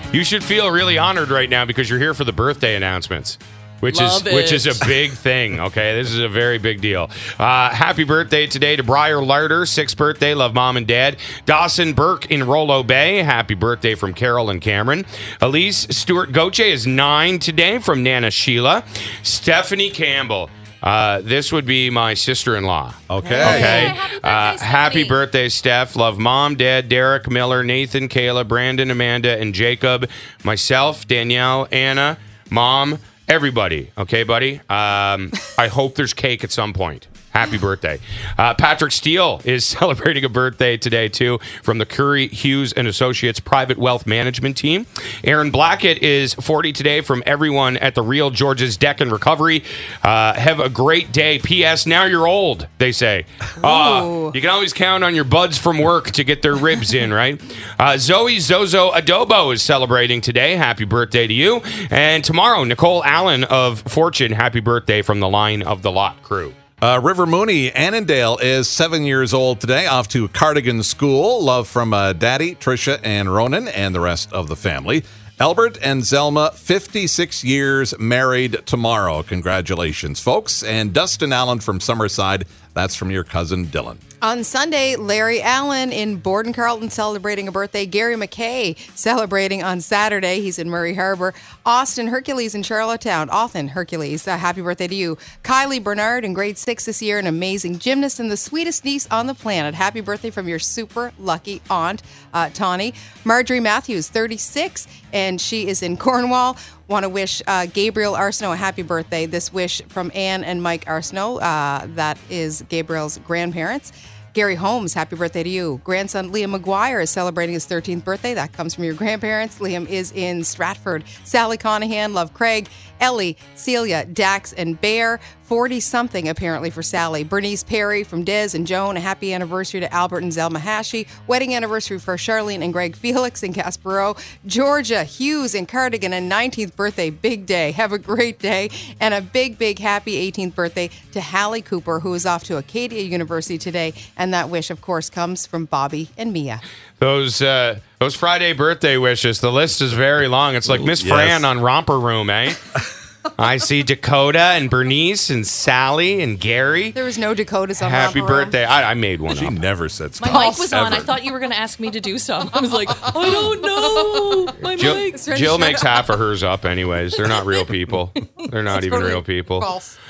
You should feel really honored right now because you're here for the birthday announcements. Which is a big thing, okay? This is a very big deal. Happy birthday today to Briar Larder, 6th birthday. Love Mom and Dad. Dawson Burke in Rollo Bay. Happy birthday from Carol and Cameron. Elise Stewart Goche is 9 today from Nana Sheila. Stephanie Campbell. This would be my sister-in-law. Okay. Happy birthday, Steph. Love Mom, Dad, Derek, Miller, Nathan, Kayla, Brandon, Amanda, and Jacob. Myself, Danielle, Anna, Mom, everybody. Okay, buddy? I hope there's cake at some point. Happy birthday. Patrick Steele is celebrating a birthday today, too, from the Curry, Hughes, and Associates Private Wealth Management Team. Aaron Blackett is 40 today from everyone at the Real George's Deck and Recovery. Have a great day. P.S. Now you're old, they say. You can always count on your buds from work to get their ribs in, right? Zoe Zozo Adobo is celebrating today. Happy birthday to you. And tomorrow, Nicole Allen of Fortune. Happy birthday from the Line of the Lot crew. River Mooney, Annandale, is 7 years old today, off to Cardigan School. Love from Daddy, Tricia, and Ronan, and the rest of the family. Albert and Zelma, 56 years, married tomorrow. Congratulations, folks. And Dustin Allen from Summerside, that's from your cousin Dylan. On Sunday, Larry Allen in Borden Carlton celebrating a birthday. Gary McKay celebrating on Saturday. He's in Murray Harbor. Austin Hercules in Charlottetown. Austin Hercules, happy birthday to you. Kylie Bernard in grade 6 this year, an amazing gymnast and the sweetest niece on the planet. Happy birthday from your super lucky aunt, Tawny. Marjorie Matthews, 36, and she is in Cornwall. Want to wish Gabriel Arsenault a happy birthday. This wish from Anne and Mike Arsenault. That is Gabriel's grandparents. Gary Holmes, happy birthday to you. Grandson Liam McGuire is celebrating his 13th birthday. That comes from your grandparents. Liam is in Stratford. Sally Conahan, love Craig. Ellie, Celia, Dax, and Bear. 40-something, apparently, for Sally. Bernice Perry from Des and Joan. A happy anniversary to Albert and Zelma Hashi. Wedding anniversary for Charlene and Greg Felix in Caspero. Georgia Hughes in Cardigan, and 19th birthday. Big day. Have a great day. And a big, big happy 18th birthday to Hallie Cooper, who is off to Acadia University today. And that wish, of course, comes from Bobby and Mia. Those Friday birthday wishes, the list is very long. It's like Miss Fran on Romper Room, eh? I see Dakota and Bernice and Sally and Gary. There was no Dakotas on Happy Romper Room. birthday. I made one She up. never said stuff. My mic was on. Ever. I thought you were going to ask me to do some. I was like, I don't know. My mic. Jill makes half of hers up anyways. They're not real people. They're not even real people. False.